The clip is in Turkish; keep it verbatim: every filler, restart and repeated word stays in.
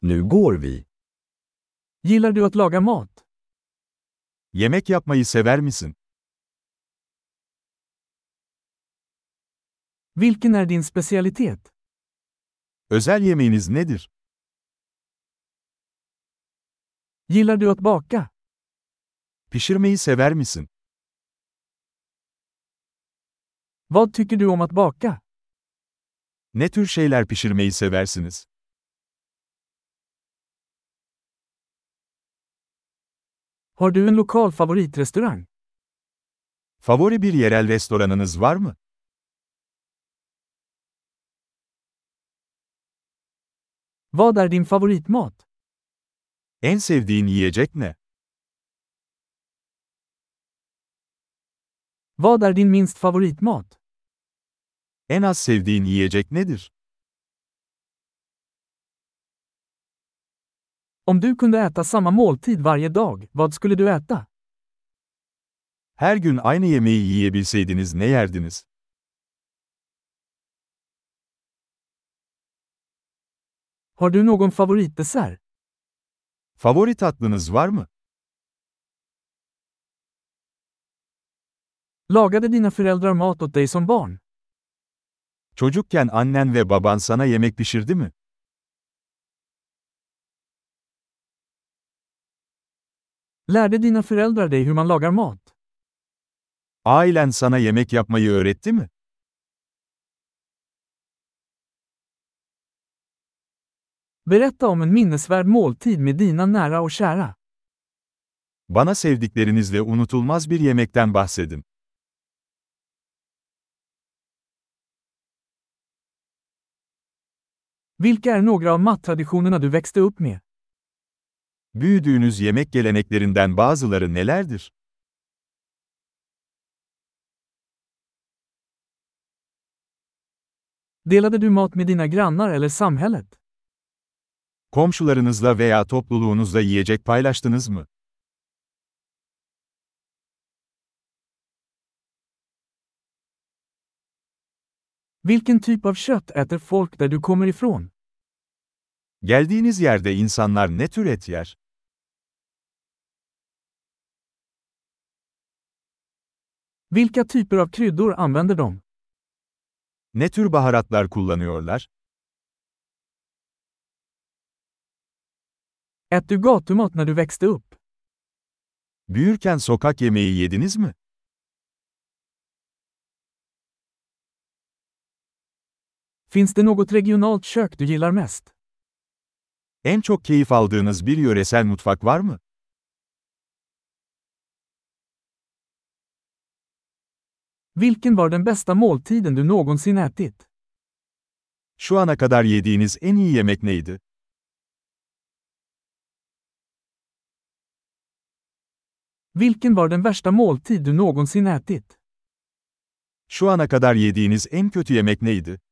Nu går vi. Gillar du att laga mat? Yemek yapmayı sever misin? Vilken är din specialitet? Özel yemeğiniz nedir? Gillar du att baka? Pişirmeyi sever misin? Vad tycker du om att baka? Ne tür şeyler pişirmeyi seversiniz? Har du en lokal favoritrestaurang? Favori bir yerel restoranınız var mı? Vad är din favoritmat? En sevdiğin yiyecek ne? Vad är din minst favoritmat? En az sevdiğin yiyecek nedir? Om du kunde äta samma måltid varje dag, vad skulle du äta? Her gün aynı yemeği yiyebilseydiniz ne yerdiniz? Har du någon favoritdessert? Favori tatlınız var mı? Lagade dina föräldrar mat åt dig som barn? Çocukken annen ve baban sana yemek pişirdi mi? Lärde dina föräldrar dig hur man lagar mat? Ailen sana yemek yapmayı öğretti mi? Berätta om en minnesvärd måltid med dina nära och kära. Bana sevdiklerinizle unutulmaz bir yemekten bahsedin. Vilka är några av mattraditionerna du växte upp med? Büyüdüğünüz yemek geleneklerinden bazıları nelerdir? Delade du mat med dina grannar eller samhället? Komşularınızla veya topluluğunuzla yiyecek paylaştınız mı? Vilken typ av kött äter folk där du kommer ifrån? Geldiğiniz yerde insanlar ne tür et yer? Vilka typer av kryddor använder de? Ne tür baharatlar kullanıyorlar? Ät du gatumat när du växte upp? Büyürken sokak yemeği yediniz mi? Finns det något regionalt kök du gillar mest? En çok keyif aldığınız bir yöresel mutfak var mı? Vilken var den bästa måltiden du någonsin ätit? Şu ana kadar yediğiniz en iyi yemek neydi? Vilken var den värsta måltid du någonsin ätit? Şu ana kadar yediğiniz en kötü yemek neydi?